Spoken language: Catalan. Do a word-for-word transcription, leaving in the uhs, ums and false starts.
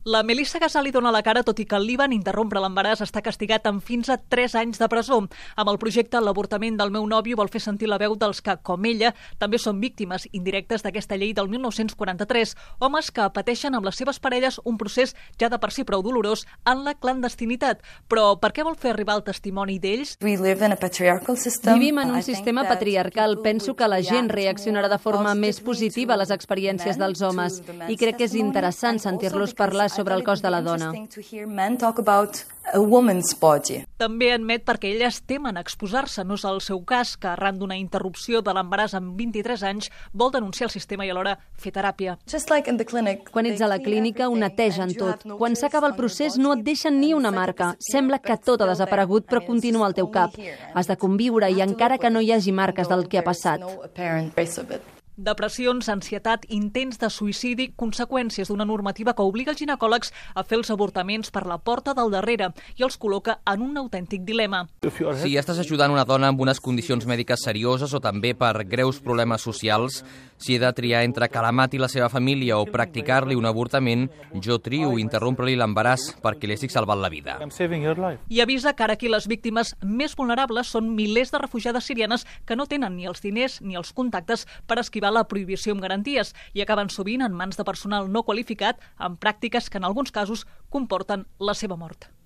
La Melissa Ghazali dona la cara, tot i que el Líban interrompre l'embaràs està castigat amb fins a tres anys de presó. Amb el projecte L'avortament del meu nòvio vol fer sentir la veu dels que, com ella, també són víctimes indirectes d'aquesta llei del mil nou-cents quaranta-tres, homes que pateixen amb les seves parelles un procés ja de per si prou dolorós en la clandestinitat. Però per què vol fer arribar el testimoni d'ells? Vivim en un sistema patriarcal. Penso que la gent reaccionarà de forma més positiva a les experiències dels homes i crec que és interessant sentir-los parlar sobre el cos de la dona. També admet perquè elles temen exposar-se. No és el seu cas, que arran d'una interrupció de l'embaràs amb vint-i-tres anys vol denunciar el sistema i alhora fer teràpia. Quan ets a la clínica ho netegen tot. Quan s'acaba el procés no et deixen ni una marca. Sembla que tot ha desaparegut però continua al teu cap. Has de conviure i encara que no hi hagi marques del que ha passat. Depressions, ansietat, intents de suïcidi, conseqüències d'una normativa que obliga els ginecòlegs a fer els avortaments per la porta del darrere i els col·loca en un autèntic dilema. Si estàs ajudant una dona amb unes condicions mèdiques serioses o també per greus problemes socials, si he de triar entre que la mati la seva família o practicar-li un avortament, jo trio interrompre-li l'embaràs perquè li estic salvant la vida. I avisa que ara aquí les víctimes més vulnerables són milers de refugiades sirianes que no tenen ni els diners ni els contactes per esquivar la prohibició amb garanties i acaben sovint en mans de personal no qualificat amb pràctiques que en alguns casos comporten la seva mort.